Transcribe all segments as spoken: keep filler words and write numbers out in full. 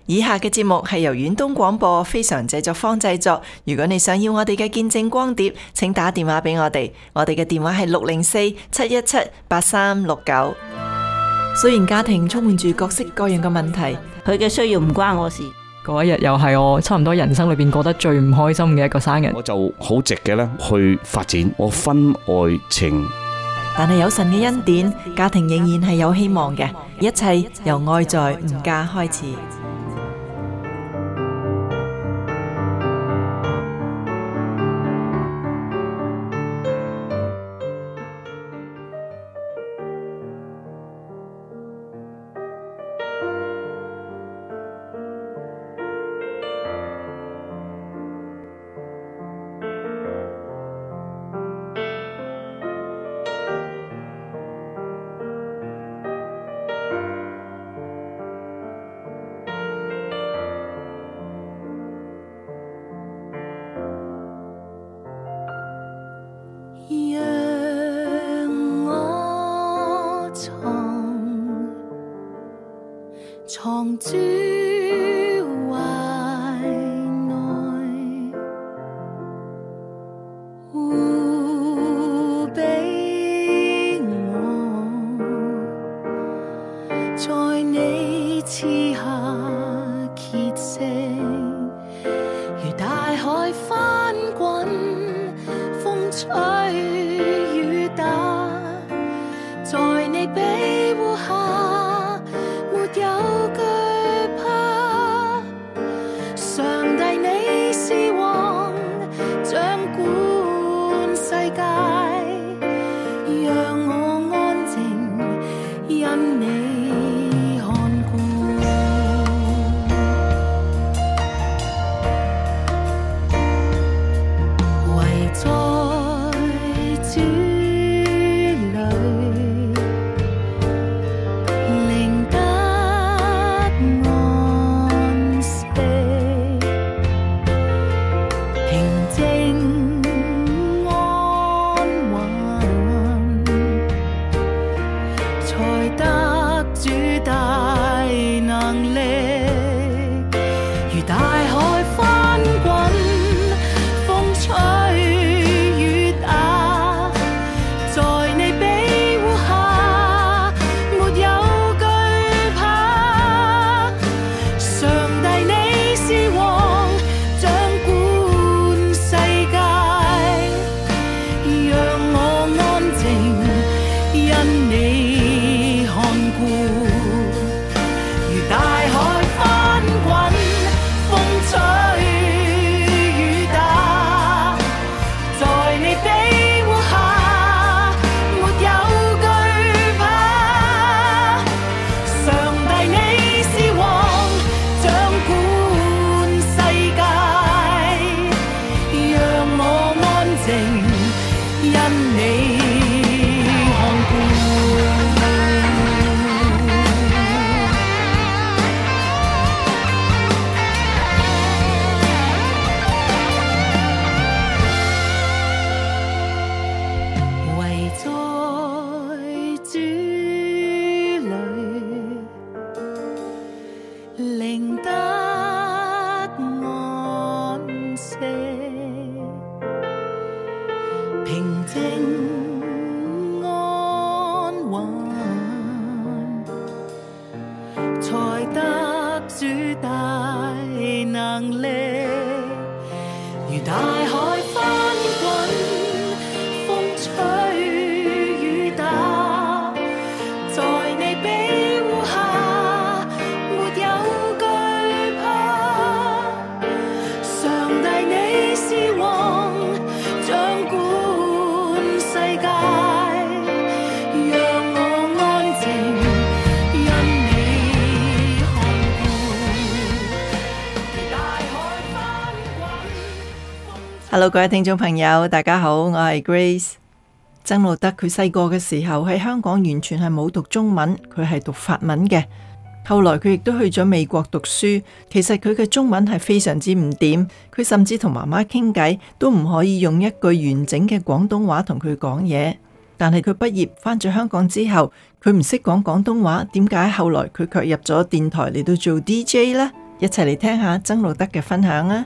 以下嘅節目係由遠東廣播非常製作坊製作。如果你想要我哋嘅見證光碟，請打電話俾我哋。我哋嘅電話係六零四七一七八三六九。雖然家庭充滿住各式各樣嘅問題， 佢嘅需要唔關我事。 嗰一日又係我差唔多人生裏邊過得最唔開心嘅一個生日。 我就好直嘅咧去發展我婚外情。 但係有神嘅恩典，家庭仍然係有希望嘅。一切由愛在吾家開始。 藏珠懷內，護庇我，在你賜下歇息，如大海翻滾，風吹雨打，在你庇護下，沒有 Hello， 各位聽眾朋友，大家好，我係 Grace。曾路德佢細個嘅時候喺香港完全係冇讀中文，佢係讀法文嘅。後來佢亦都去咗美國讀書，其實佢嘅中文係非常之唔掂，佢甚至同媽媽傾偈都唔可以用一句完整嘅廣東話同佢講嘢。但係佢畢業返咗香港之後，佢唔識講廣東話，點解後來佢卻入咗電台嚟到做 D J 呢？ 一齊嚟聽下曾路得嘅分享啊！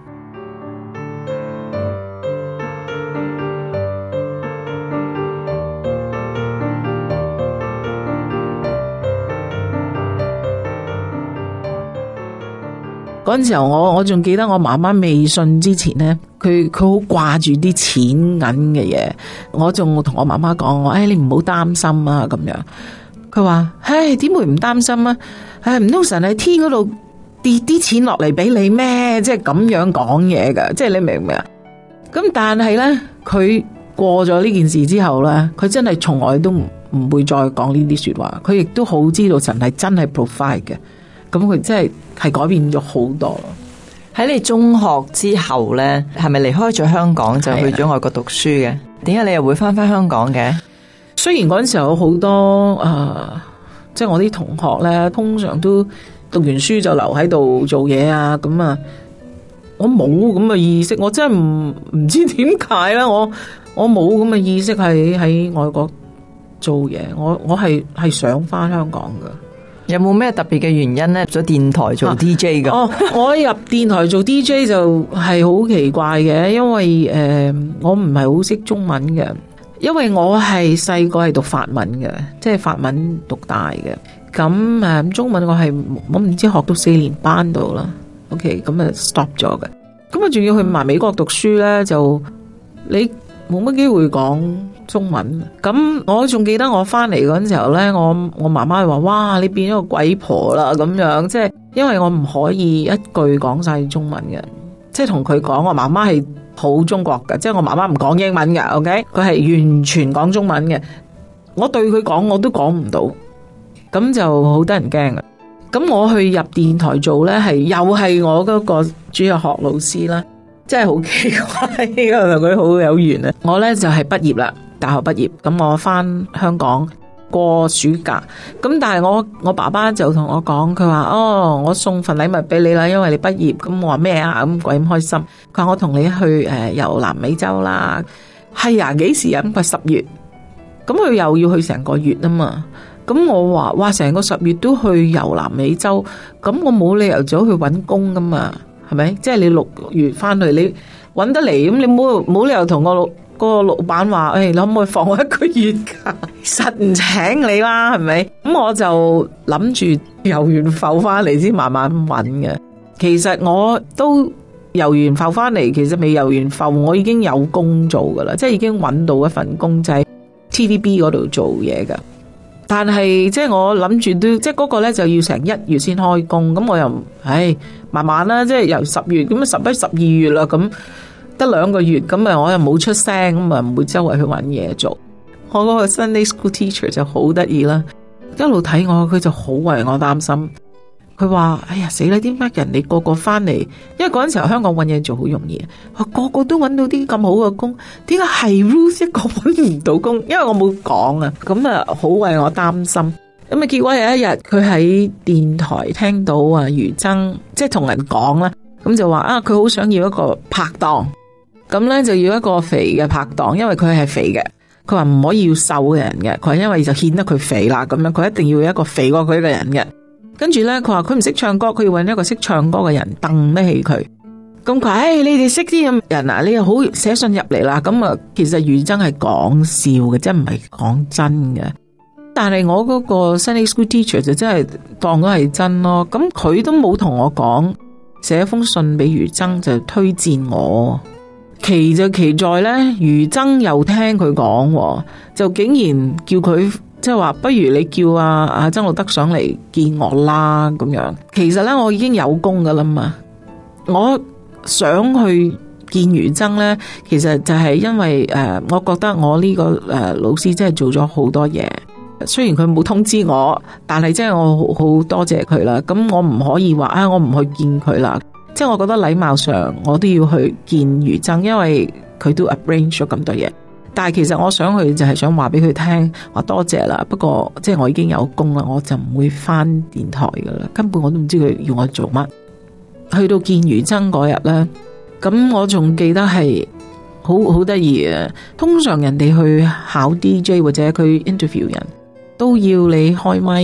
嗰陣時候我我仲記得我媽媽未信之前呢，佢佢好掛住啲錢銀嘅嘢，我仲同我媽媽講，我誒你唔好擔心啊咁樣。佢話唉，點會唔擔心啊？唉，唔通神喺天嗰度跌啲錢落嚟俾你咩？即係咁樣講嘢噶，即係你明唔明啊？咁但係呢，佢過咗呢件事之後呢，佢真係從來都唔唔會再講呢啲說話。佢亦都好知道神係真係 provide 嘅。咁佢真係係改變咗好多咯。 喺你中學之後呢，係咪離開咗香港就去咗外國讀書嘅？點解你又會翻翻香港嘅？ 雖然嗰陣時候有好多誒、呃，即係我啲同學呢，通常都讀完書就留喺度做嘢啊。咁啊，我冇咁嘅意識，我真係唔唔知點解啦。我我冇咁嘅意識喺喺外國做嘢，我我係係想翻香港噶。 有冇咩特別嘅原因呢？入咗電台做 D J 噶、啊？哦， 我入電台做 D J 就係好奇怪嘅，因為誒、呃、我唔係好識中文嘅，因為我係細個係讀法文嘅，即係法文讀大嘅。咁誒中文我係我唔知學到四年班度啦。OK， 咁啊 stop 咗嘅。咁啊仲要去埋美國讀書咧，就你冇乜機會講中文。咁我仲記得我翻嚟嗰陣時候咧，我我媽媽話：哇，你變咗個鬼婆啦咁樣。即係因為我唔可以一句講晒中文嘅，即係同佢講，我媽媽係好中國嘅，即係我媽媽唔講英文嘅。OK， 佢係完全講中文嘅。我對佢講我都講唔到，咁就好得人驚啊！咁我去入電台做咧，係又係我嗰個主日學老師啦。真係好奇怪，呢個同佢好有緣啊！我呢就係畢業啦，大學畢業，咁我翻香港過暑假，咁但係我我爸爸就同我講，佢話哦，我送份禮物俾你啦，因為你畢業。咁我話咩啊？咁鬼咁開心。佢話我同你去誒遊南美洲啦。係啊，幾時啊？咁佢十月，咁佢又要去成個月啊嘛。咁我話哇，成個十月都去遊南美洲，咁我冇理由走去搵工噶嘛。係咪？即係你六月翻去，你搵得嚟，咁你冇冇理由同個老個老闆話，誒，你可唔可以放我一個月假？實唔請你啦，係咪？咁我就諗住遊完埠翻嚟先慢慢搵嘅。其實我都遊完埠翻嚟，其實未遊完埠，我已經有工做噶啦，即係已經搵到一份工，就喺 T V B 嗰度做嘢噶。但係即係我諗住都即係嗰個咧就要成一月先開工，咁我又唉慢慢啦，即係由十月咁啊十一十二月啦，咁得兩個月，咁啊我又冇出聲，咁啊唔會周圍去搵嘢做。我嗰個 Sunday School teacher 就好得意啦，一路睇我，佢就好為我擔心。佢話：哎呀死啦！點解人哋個個翻嚟？因為嗰陣時候香港搵嘢做好容易，佢個個都搵到啲咁好嘅工，點解係 Ruth 一個搵唔到工？因為我冇講啊，咁啊好為我擔心。咁啊結果有一日佢喺電台聽到啊余爭即係同人講啦，咁就話啊佢好想要一個拍檔，咁咧就要一個肥嘅拍檔，因為佢係肥嘅。佢話唔可以要瘦嘅人嘅，佢話因為就顯得佢肥啦，咁樣佢一定要一個肥過佢嘅人嘅。跟住咧，佢話佢唔識唱歌，佢要搵一個識唱歌嘅人掟得起佢。咁佢話：誒，你哋識啲咁人啊？你又好寫信入嚟啦。咁啊，其實余爭係講笑嘅，真唔係講真嘅。但係我嗰個 Sunday School teacher 就真係當咗係真咯。咁佢都冇同我講，寫封信俾余爭就推薦我。奇就奇在咧，余爭又聽佢講，就竟然叫佢。即係話，不如你叫阿阿曾路得上嚟見我啦咁樣。其實咧，我已經有工噶啦嘛。我想去見余爭咧，其實就係因為誒、呃，我覺得我呢、這個誒、呃、老師真係做咗好多嘢。雖然佢冇通知我，但係真係我好好多謝佢啦。咁我唔可以話啊，我唔去見佢啦。即係我覺得禮貌上，我都要去見余爭，因為佢都 arrange 咗咁多嘢。但係其實我想去就係想話俾佢聽，話多謝啦。不過即係我已經有工啦，我就唔會翻電台噶啦。根本我都唔知佢要我做乜。去到見余爭嗰日咧，咁我仲記得係好好得意嘅。通常人哋去考 D J 或者佢 interview 人都要你開咪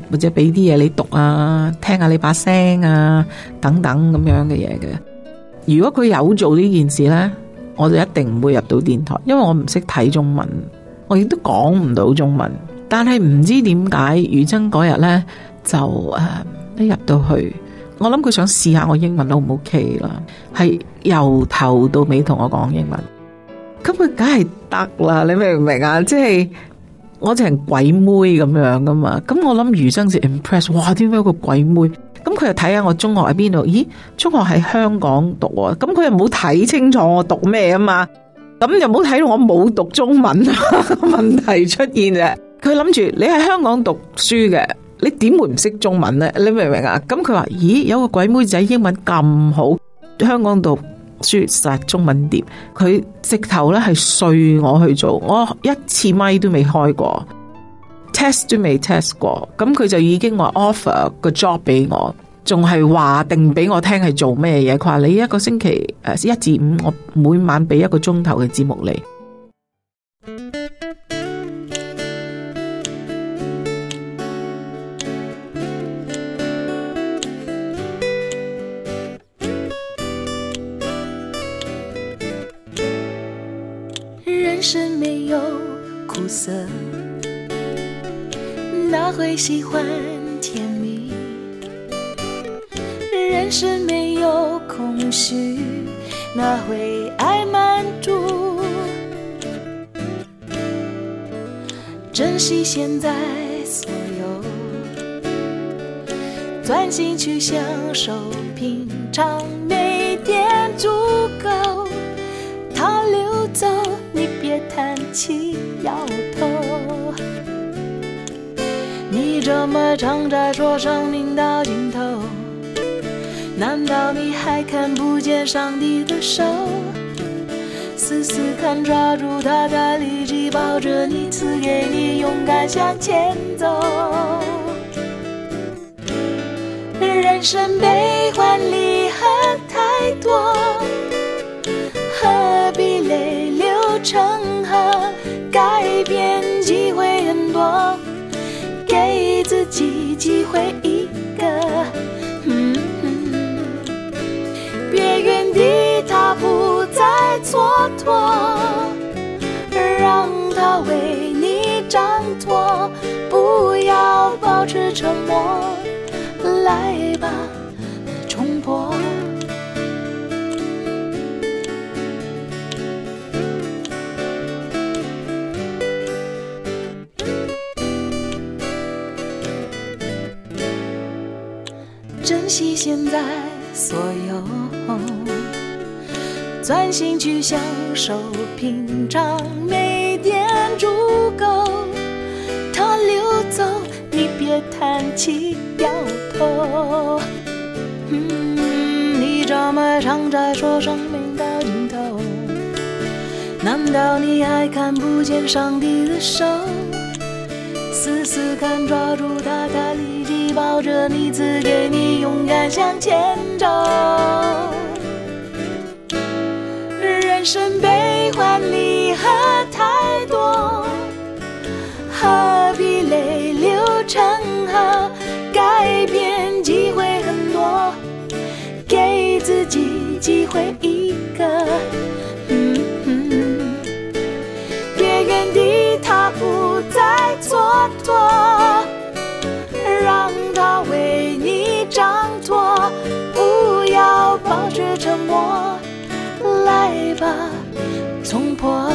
或者俾啲嘢你讀啊，聽下你把聲啊，等等咁樣嘅嘢嘅。如果佢有做呢件事呢，我就一定唔會入到電台，因為我唔識睇中文，我亦都講唔到中文。但係唔知點解余珍嗰日呢，就誒、呃、一入到去，我諗佢想試下我英文 O 唔 OK 啦，係由頭到尾同我講英文，咁佢梗係得啦，你明唔明啊？即係我淨係鬼妹咁樣噶嘛，咁我諗余珍就 impress， 哇，點解個鬼妹？咁佢又睇下我中學喺邊度？咦，中學喺香港讀啊，咁佢又冇睇清楚我讀咩啊嘛，咁又冇睇到我冇讀中文問題出現啫。佢諗住你喺香港讀書嘅，你點會唔識中文呢？你明唔明啊？咁佢話咦，有個鬼妹仔英文咁好，香港讀書實中文碟，佢直頭咧係碎我去做，我一次咪都未開過 ，test 都未 test 過，咁佢就已經話 offer 個 job 俾我，仲係話定俾我聽係做咩嘢。佢話你一個星期誒一至五，我每晚俾一個鐘頭嘅節目你。 人生沒有苦澀，哪會喜歡甜蜜？人生沒有空虛，哪會愛滿足？珍惜現在所有，專心去享受平常，每點足夠，它溜走，你別嘆氣搖頭。你這麼常在說生命到盡頭，難道你還看不見上帝的手？試試看抓住他的力氣，抱着你，賜給你勇敢向前走。人生悲歡離合太多，何必淚流成河？改變機會很多，給自己機會一個。嗯嗯，別原地踏步再蹉跎，讓它為你掌舵，不要保持沉默，來吧，衝破。珍惜現在所有，專心去享受平常，每點足夠，它溜走，你別嘆氣搖頭。嗯，你這麼常在說生命到盡頭，難道你還看不見上帝的手？試試看抓住他的力氣，抱着你，賜給你勇敢向前走。人生悲歡離合太多，何必淚流成河？改變機會很多，給自己機會一個。嗯嗯，別原地踏步再蹉跎，讓它為你掌舵，不要保持沉默，來吧，衝破。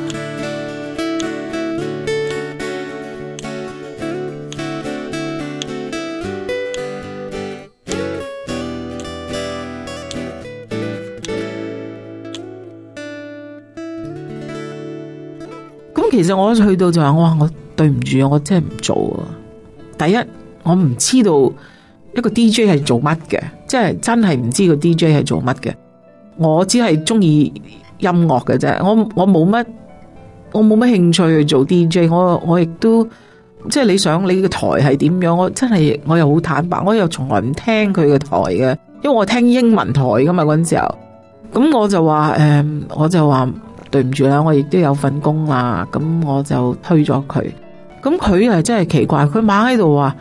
咁其實我去到就話，我話我對唔住啊，我真係唔做啊。第一，我唔知道一個 D J 係做乜嘅，即係真係唔知個 D J 係做乜嘅。我只係中意音樂嘅啫，我我冇乜我冇乜興趣去做 D J。我我亦都即係你想你個台係點樣，我真係我又好坦白，我又從來唔聽佢個台嘅，因為我聽英文台噶嘛嗰陣時候。咁我就話誒、嗯，我就話對唔住啦，我亦都有份工啦，咁我就推咗佢。咁佢係真係奇怪，佢猛喺度話，你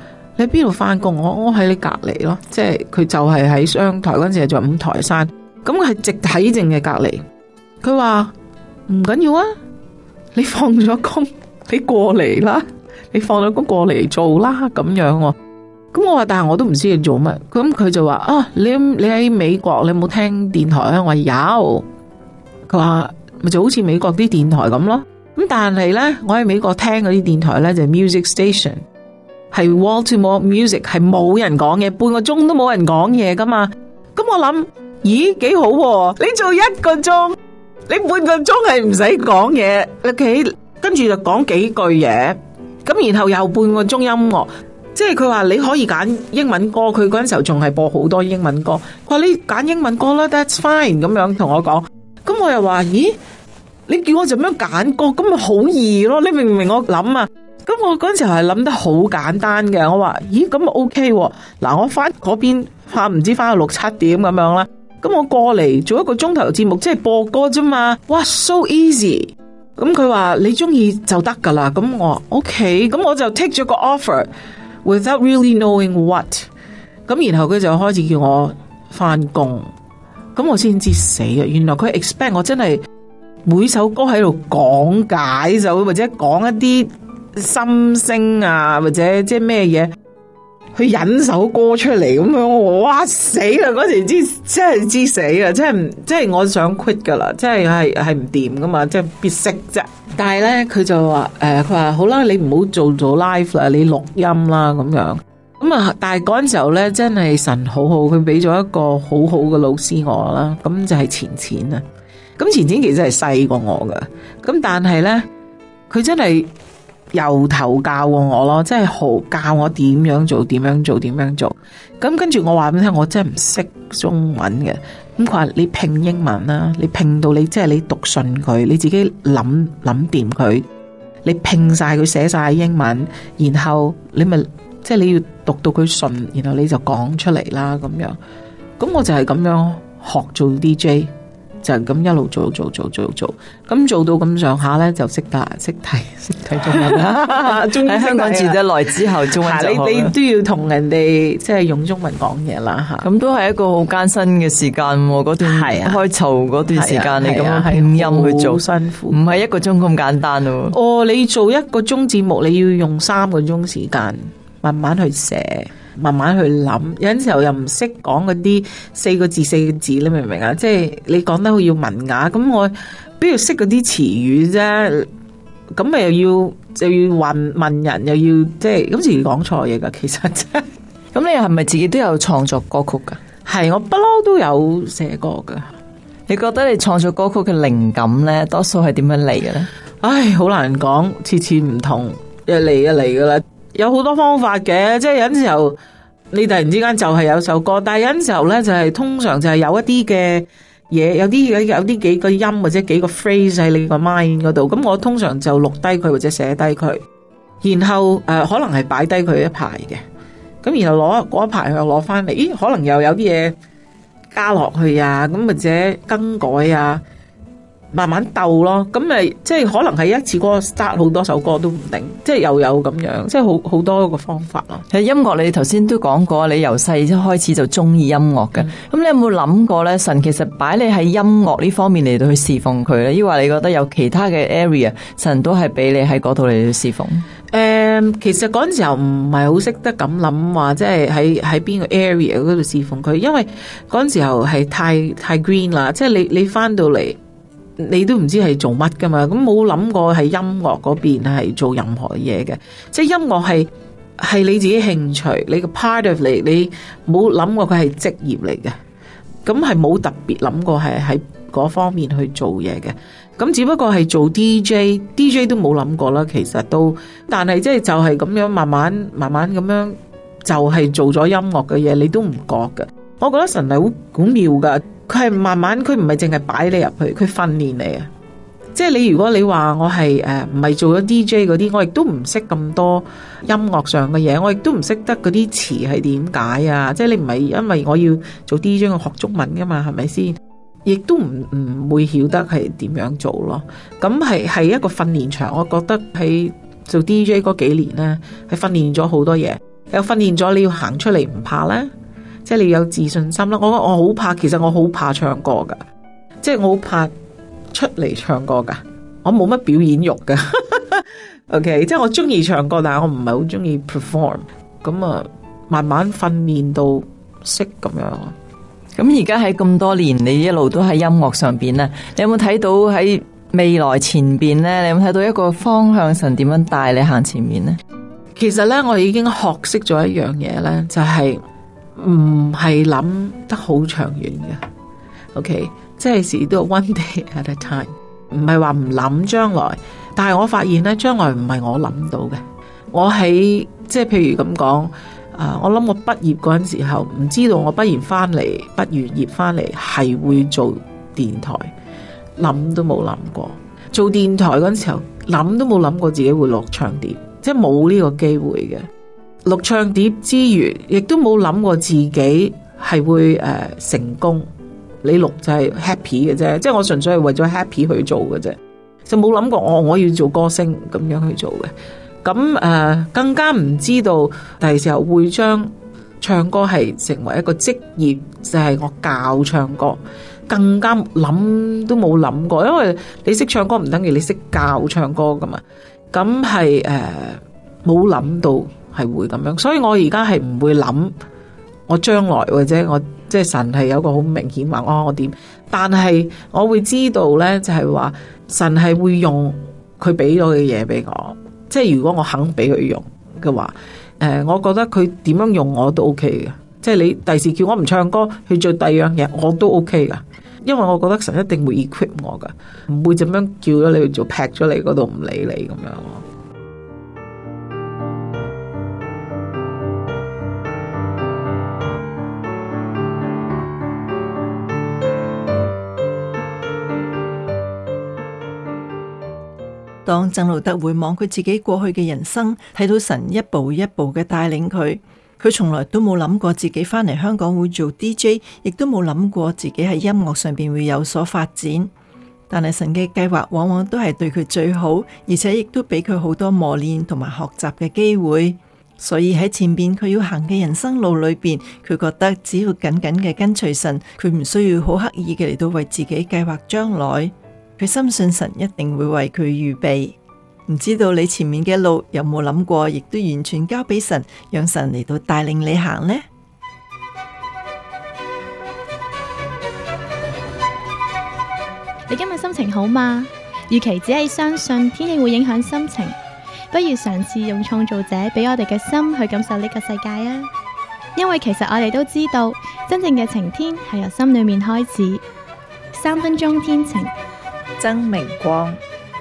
你喺邊度翻工？我我喺你隔離咯，即係佢就係喺商台嗰陣時就五台山，咁係直體正嘅隔離。佢話唔緊要啊，你放咗工，你過嚟啦，你放咗工過嚟做啦，咁樣喎。咁我話，但係我都唔知你做乜。咁佢就話啊，你你喺美國，你有冇聽電台啊？我話有。佢話咪就好似美國啲電台咁咯。咁但係咧，我喺美國聽嗰啲電台咧就係 music station， 係 wall to wall music， 係冇人講嘢，半個鐘都冇人講嘢噶嘛。咁我諗，咦幾好喎？你做一個鐘，你半個鐘係唔使講嘢，你企跟住就講幾句嘢，咁然後又半個鐘音樂。即係佢話你可以揀英文歌，佢嗰陣時候仲係播好多英文歌。佢話你揀英文歌啦 ，that's fine 咁樣同我講。咁我又話咦，你叫我就咁樣揀歌，咁咪好易咯？你明唔明我諗啊？咁我嗰陣時候係諗得好簡單嘅。我話咦，咁 OK 喎。嗱，我翻嗰邊翻唔知翻到六七點咁樣啦。咁我過嚟做一個鐘頭節目，即係播歌啫嘛。哇 ，so easy。咁佢話你中意就得噶啦。咁我話 OK，咁我就 take 咗個 offer。Without really knowing what， 咁然後佢就開始叫我翻工，咁我先知死啊！原來佢 expect 我真係每首歌喺度講解就或者講一啲心聲啊，或者即係咩嘢去引首歌出嚟咁樣，哇死啦！嗰時知真係知死啊！真係即係我想 quit 噶啦，即係係係唔掂噶嘛，即係必識啫。但係咧，佢就話誒，佢話好啦，你唔好做做 live 啦，你錄音啦咁樣。咁啊，但係嗰陣時候咧，真係神好好，佢俾咗一個好好嘅老師我啦。咁就係錢錢啊。咁錢錢其實係細過我噶，咁但係咧，佢真係由頭教過我咯，即係好教我點樣做，點樣做，點樣做。咁跟住我話俾你聽，我真係唔識中文嘅。咁佢話你拼英文啦，你拼到你即係你讀順佢，你自己諗諗掂佢，你拼晒佢寫晒英文，然後你咪即係你要讀到佢順，然後你就講出嚟啦咁樣。咁我就係咁樣學做 D J。就咁一路做做做做做，咁做到咁上下咧，就識得識睇識睇中文啦。 喺香港住得耐之後，中文就好啦。 你你都要同人哋即係用中文講嘢啦吓。 咁都係一個好艱辛嘅時間，嗰段開籌嗰段時間，你咁樣拼音去做， 好辛苦， 唔係一個鐘咁簡單咯。 哦，你做一個鐘節目，你要用三個鐘時間慢慢去寫。慢慢去諗，有陣時候又唔識講嗰啲四個字四個字，你明唔明啊？即係你講得好要文雅，咁我邊度識嗰啲詞語啫？咁咪又要就要問問人，又要即係咁自己講錯嘢噶，其實真。 咁你係咪自己都有創作歌曲噶？ 係，我不嬲都有寫歌噶。 你覺得你創作歌曲嘅靈感咧，多數係點樣嚟嘅咧？ 唉，好難講，次次唔同，一嚟一嚟噶啦。有好多方法嘅，即係有陣時候你突然之間就係有首歌，但係有陣時候咧就係、是、通常就係有一啲嘅嘢，有啲有啲幾個音或者幾個 phrase 喺你個 mind 嗰度，咁我通常就錄低佢或者寫低佢，然後誒、呃、可能係擺低佢一排嘅，咁然後攞嗰一排又攞翻嚟，咦可能又有啲嘢加落去啊，咁或者更改啊。慢慢鬥咯，咁咪即係可能係一次歌 start 好多首歌都唔定，即係又有咁樣，即係好好多個方法咯。 喺音樂，你頭先都講過，你由細開始就中意音樂嘅。咁、嗯、你有冇諗過咧？神其實擺你喺音樂呢方面嚟到去侍奉佢咧，抑或你覺得有其他嘅 area， 神都係俾你喺嗰度嚟到侍奉？誒、 嗯，其實嗰陣時候唔係好識得咁諗話，即係喺喺邊個 area 嗰度侍奉佢，因為嗰陣時候係太太 green 啦，即係你你翻到嚟。你都唔知係做乜噶嘛，咁冇諗過係音樂嗰邊係做任何嘢嘅，即係音樂係係你自己興趣，你個 part of 你，你冇諗過佢係職業嚟嘅，咁係冇特別諗過係喺嗰方面去做嘢嘅，咁只不過係做 D J，D J 都冇諗過啦，其實都，但係即係就係咁樣慢慢慢慢咁樣就係做咗音樂嘅嘢，你都唔覺㗎。我覺得神係好好妙噶。佢係慢慢，佢唔係淨係擺你入去，佢訓練你啊！即係你如果你話我係誒唔係做咗 D J 嗰啲，我亦都唔識咁多音樂上嘅嘢，我亦都唔識得嗰啲詞係點解啊！即係你唔係因為我要做 D J 我學中文噶嘛，係咪先？亦都唔唔會曉得係點樣做咯。咁係係一個訓練場，我覺得喺做 D J 嗰幾年咧，係訓練咗好多嘢。 有訓練咗你要行出嚟唔怕咧，即係你有自信心啦。我我好怕，其實我好怕唱歌噶，即係我好怕出嚟唱歌噶，我冇乜表演欲噶。OK， 即係我中意唱歌，但係我唔係好中意 perform。咁啊，慢慢訓練到識咁樣。 咁而家喺咁多年，你一路都喺音樂上邊咧，你有冇睇到喺未來前邊咧？你有冇睇到一個方向，神點樣帶你行前面呢？ 其實咧，我已經學識咗一樣嘢咧，就係唔係諗得好長遠嘅。OK， 即係時都 one day at a time， 唔係話唔諗將來。但係我發現咧，將來唔係我諗到嘅。我喺即係譬如咁講，啊，我諗我畢業嗰陣時候，唔知道我畢業翻嚟，畢完業翻嚟係會做電台，諗都冇諗過。做電台嗰陣時候，諗都冇諗過自己會錄唱碟，即係冇呢個機會嘅。錄唱碟之餘，亦都冇諗過自己係會誒、呃、成功。你錄就係 happy 嘅啫，即係我純粹係為咗 happy 去做嘅啫。就冇諗過我我要做歌星咁樣去做嘅，咁誒、呃、更加唔知道第時候會將唱歌係成為一個職業，就係、是、我教唱歌，更加諗都冇諗過，因為你識唱歌唔等於你識教唱歌噶嘛，咁係誒冇諗到係會咁樣，所以我而家係唔會諗我將來或者我即係神係有個好明顯話哦我點，但係我會知道呢，就係話神係會用佢俾咗嘅嘢俾我，即係如果我肯俾佢用嘅話，誒、呃，我覺得佢點樣用我都 OK 嘅，即係你第時叫我唔唱歌去做第二樣嘢，我都 OK 噶，因為我覺得神一定會 equip 我噶，唔會咁樣叫咗你去做，劈咗你嗰度唔理你咁樣。 當曾路得回望佢自己過去嘅人生，睇到神一步一步嘅帶領佢，佢從來都冇諗過自己返嚟香港會做 D J， 亦都冇諗過自己喺音樂上邊會有所發展。但係神嘅計劃往往都係對佢最好，而且亦都俾佢好多磨練同埋學習嘅機會。所以喺前邊佢要行嘅人生路裏邊，佢覺得只要緊緊嘅跟隨神，佢唔需要好刻意嘅嚟到為自己計劃將來。佢深信神一定會為佢預備，唔知道你前面嘅路有冇諗過，亦都完全交俾神，讓神嚟到帶領你行呢？ 你今日心情好嗎？與其只係相信天氣會影響心情，不如嘗試用創造者俾我哋嘅心去感受呢個世界啊！因為其實我哋都知道，真正嘅晴天係由心裏面開始。三分鐘天晴， 曾明光。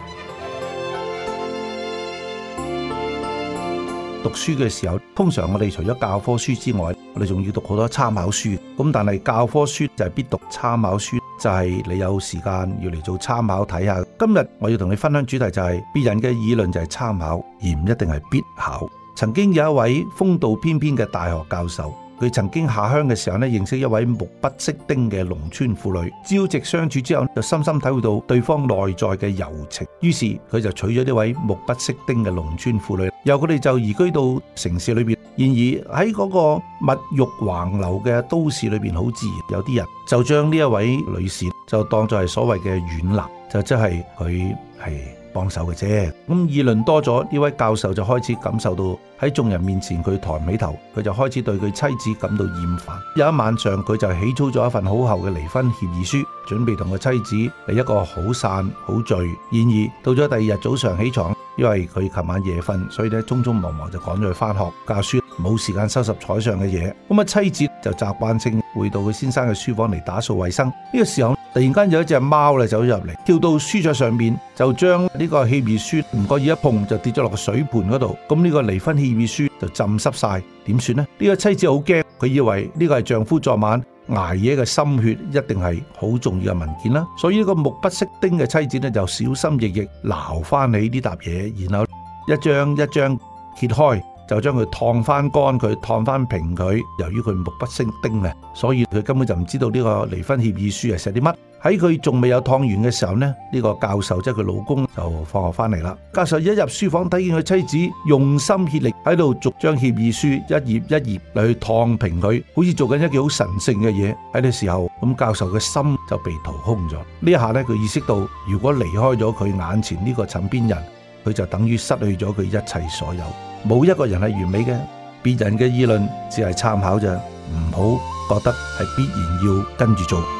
讀書嘅時候，通常我哋除咗教科書之外，我哋仲要讀好多參考書。咁但係教科書就係必讀，參考書就係你有時間要嚟做參考睇下。今日我要同你分享主題就係別人嘅議論就係參考，而唔一定係必考。曾經有一位風度翩翩嘅大學教授，佢曾經下鄉嘅時候呢，認識一位目不識丁嘅農村婦女，朝夕相處之後，就深深體會到對方內在嘅柔情。於是佢就娶咗呢位目不識丁嘅農村婦女，由佢哋就移居到城市裏邊。然而喺嗰個物欲橫流嘅都市裏邊，好自然有啲人就將呢一位女士就當作係所謂嘅軟男，就即係佢係幫手嘅啫。咁議論多咗，呢位教授就開始感受到喺眾人面前佢抬唔起頭，佢就開始對佢妻子感到厭煩。有一晚上，佢就起草咗一份好厚嘅離婚協議書，準備同個妻子嚟一個好散好聚。然而到咗第二日早上起床，因為佢琴晚夜瞓，所以咧匆匆忙忙就趕咗去翻學教書，冇時間收拾台上嘅嘢。咁啊，妻子就習慣性回到佢先生嘅書房嚟打掃衛生。呢個時候突然間有一隻貓咧走咗入嚟，跳到書桌上面，就將呢個協議書唔覺意一碰就跌咗落個水盆嗰度。咁呢個離婚協議書就浸濕晒，點算呢？呢個妻子好驚，佢以為呢個係丈夫昨晚捱夜嘅心血，一定係好重要嘅文件啦。所以呢個目不識丁嘅妻子呢，就小心翼翼撈翻起呢沓嘢，然後一張一張揭開， 就將佢燙翻乾佢，燙翻平佢。由於佢目不識丁嘅，所以佢根本就唔知道呢個離婚協議書係寫啲乜。喺佢仲未有燙完嘅時候呢，呢個教授即係佢老公就放學翻嚟啦。教授一入書房睇見佢妻子用心竭力喺度逐張協議書一頁一頁嚟去燙平佢，好似做緊一件好神聖嘅嘢。喺呢時候，咁教授嘅心就被掏空咗。呢一下呢，佢意識到如果離開咗佢眼前呢個枕邊人，佢就等於失去咗佢一切所有。冇一個人係完美嘅，別人嘅議論只係參考啫，唔好覺得係必然要跟住做。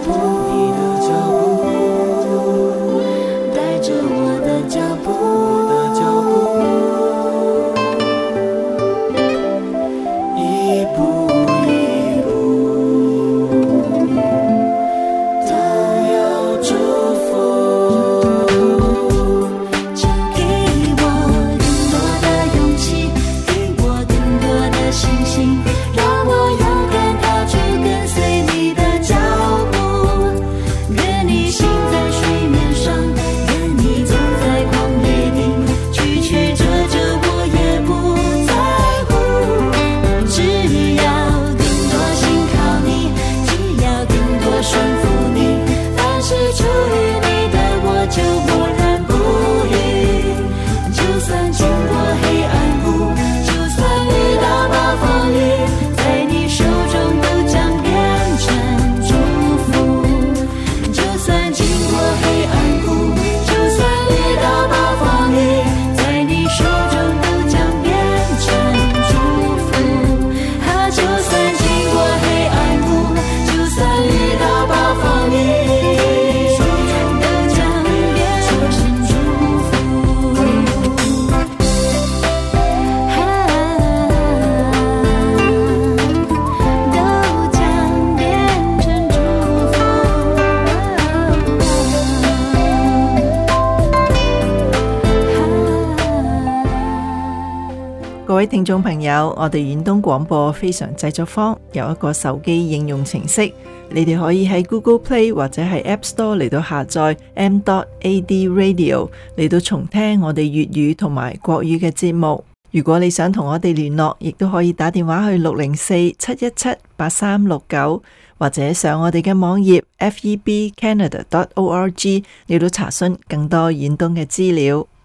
带着我的脚步位聽眾朋友，我哋遠東廣播非常製作坊有一個手機應用程式，你哋可以喺 Google Play 或者係 App Store 嚟到下載 m dot a d radio 嚟到重聽我哋粵語同埋國語嘅節目。如果你想同我哋聯絡，亦都可以打電話去六零四七一七八三六九，或者上我哋嘅網頁 f e b canada dot org 嚟到查詢更多遠東嘅資料。